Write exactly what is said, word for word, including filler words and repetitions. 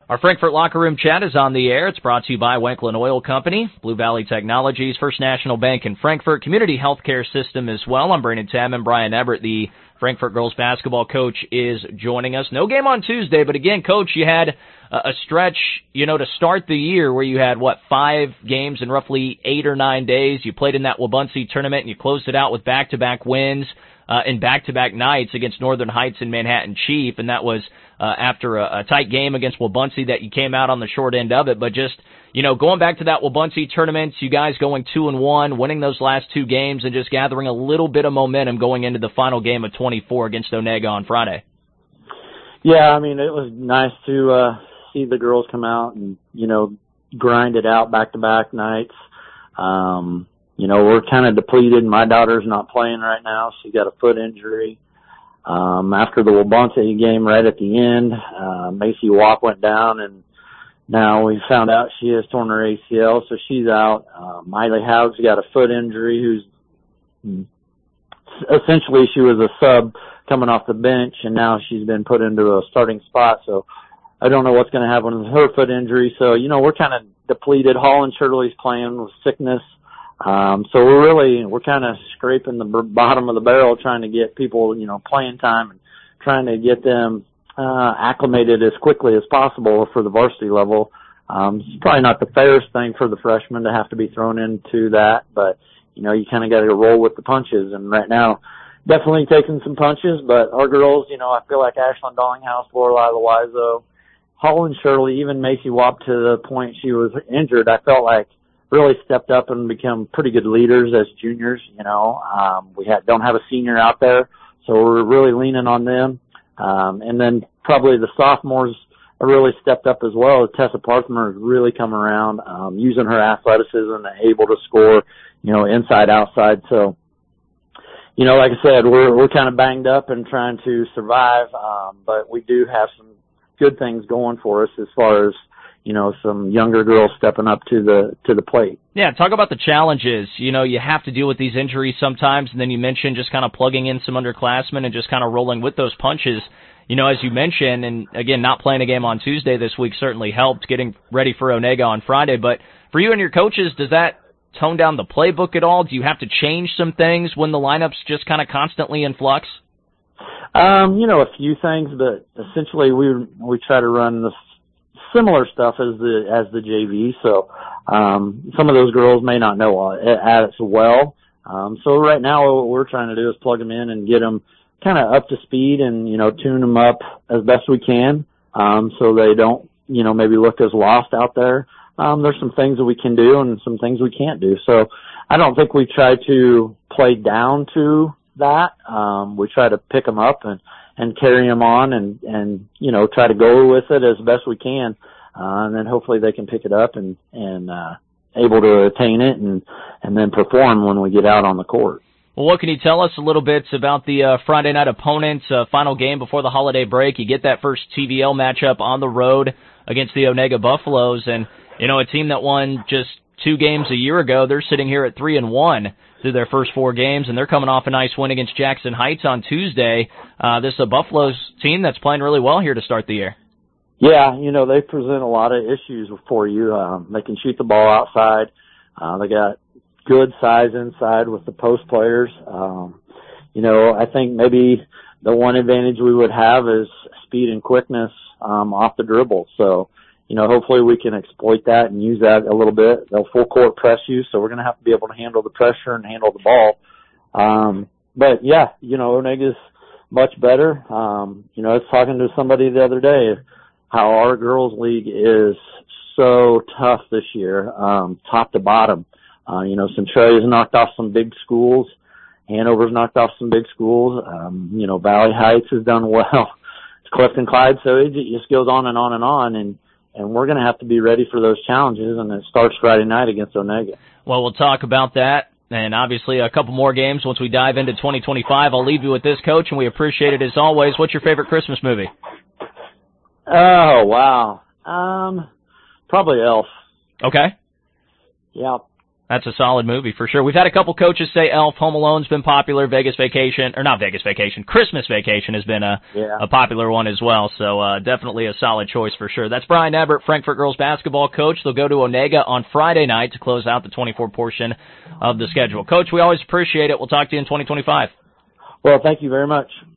Our Frankfort Locker Room Chat is on the air. It's brought to you by Wanklin Oil Company, Blue Valley Technologies, First National Bank in Frankfort, Community Healthcare System as well. I'm Brandon Tam, Brian Everett, the Frankfort girls basketball coach, is joining us. No game on Tuesday, but again, Coach, you had a stretch, you know, to start the year where you had, what, five games in roughly eight or nine days. You played in that Wabaunsee tournament, and you closed it out with back-to-back wins uh, in back-to-back nights against Northern Heights and Manhattan Chief, and that was uh, after a, a tight game against Wabaunsee that you came out on the short end of it. But just, you know, going back to that Wabaunsee tournament, you guys going two and one, winning those last two games, and just gathering a little bit of momentum going into the final game of twenty-four against Onega on Friday. Yeah, I mean, it was nice to uh, see the girls come out and, you know, grind it out back-to-back nights. Um, you know, we're kind of depleted. My daughter's not playing right now. She got a foot injury. Um, after the Wabaunsee game right at the end, uh, Macy Walk went down, and now we found out she has torn her A C L, so she's out. Uh, Miley Hough's got a foot injury, who's essentially she was a sub coming off the bench, and now she's been put into a starting spot, so I don't know what's going to happen with her foot injury. So, you know, we're kind of depleted. Holland Shirley's playing with sickness. Um, so we're really, we're kind of scraping the b- bottom of the barrel trying to get people, you know, playing time and trying to get them uh, acclimated as quickly as possible for the varsity level. Um, it's probably not the fairest thing for the freshmen to have to be thrown into that, but, you know, you kind of got to roll with the punches. And right now, definitely taking some punches, but our girls, you know, I feel like Ashlyn Dallinghouse, Lorelai Loizo, Holland Shirley, even Macy Wap, to the point she was injured, I felt like really stepped up and become pretty good leaders as juniors. You know, um, we had, don't have a senior out there, so we're really leaning on them. Um, and then probably the sophomores are really stepped up as well. Tessa Parthmer has really come around, um, using her athleticism and able to score, you know, inside, outside. So, you know, like I said, we're, we're kind of banged up and trying to survive. Um, but we do have some good things going for us as far as, you know, some younger girls stepping up to the to the plate. Yeah, talk about the challenges. You know, you have to deal with these injuries sometimes, and then you mentioned just kind of plugging in some underclassmen and just kind of rolling with those punches. You know, as you mentioned, and again, not playing a game on Tuesday this week certainly helped getting ready for Onega on Friday. But for you and your coaches, does that tone down the playbook at all? Do you have to change some things when the lineup's just kind of constantly in flux? Um, you know, a few things, but essentially we we try to run the similar stuff as the as the J V. So um, some of those girls may not know it as well. Um, so right now what we're trying to do is plug them in and get them kind of up to speed and, you know, tune them up as best we can, um, so they don't, you know, maybe look as lost out there. Um, there's some things that we can do and some things we can't do. So I don't think we try to play down to that. Um, we try to pick them up and, and carry them on and, and, you know, try to go with it as best we can. Uh, and then hopefully they can pick it up and, and, uh, able to attain it and, and then perform when we get out on the court. Well, what can you tell us a little bit about the uh, Friday night opponents, uh, final game before the holiday break? You get that first T V L matchup on the road against the Onega Buffaloes, and, you know, a team that won just two games a year ago, they're sitting here at three and one through their first four games, and they're coming off a nice win against Jackson Heights on Tuesday. Uh, this is a Buffaloes team that's playing really well here to start the year. Yeah, you know, they present a lot of issues for you. Um, they can shoot the ball outside. Uh, they got good size inside with the post players. Um, you know, I think maybe the one advantage we would have is speed and quickness um, off the dribble. So, you know, hopefully we can exploit that and use that a little bit. They'll full court press you, so we're going to have to be able to handle the pressure and handle the ball. Um, but yeah, you know, Onega's much better. Um, you know, I was talking to somebody the other day how our girls league is so tough this year, um, top to bottom. Uh, you know, Centralia's knocked off some big schools. Hanover's knocked off some big schools. Um, you know, Valley Heights has done well. It's Clifton Clyde, so it just goes on and on and on. And, and we're going to have to be ready for those challenges, and it starts Friday night against Onega. Well, we'll talk about that, and obviously a couple more games once we dive into twenty twenty-five. I'll leave you with this, Coach, and we appreciate it as always. What's your favorite Christmas movie? Oh, wow. Um, probably Elf. Okay. Yeah. That's a solid movie for sure. We've had a couple coaches say Elf, Home Alone's been popular, Vegas Vacation, or not Vegas Vacation, Christmas Vacation has been a, yeah. a popular one as well. So uh, definitely a solid choice for sure. That's Brian Everett, Frankfort girls basketball coach. They'll go to Onega on Friday night to close out the twenty-four portion of the schedule. Coach, we always appreciate it. We'll talk to you in twenty twenty-five. Well, thank you very much.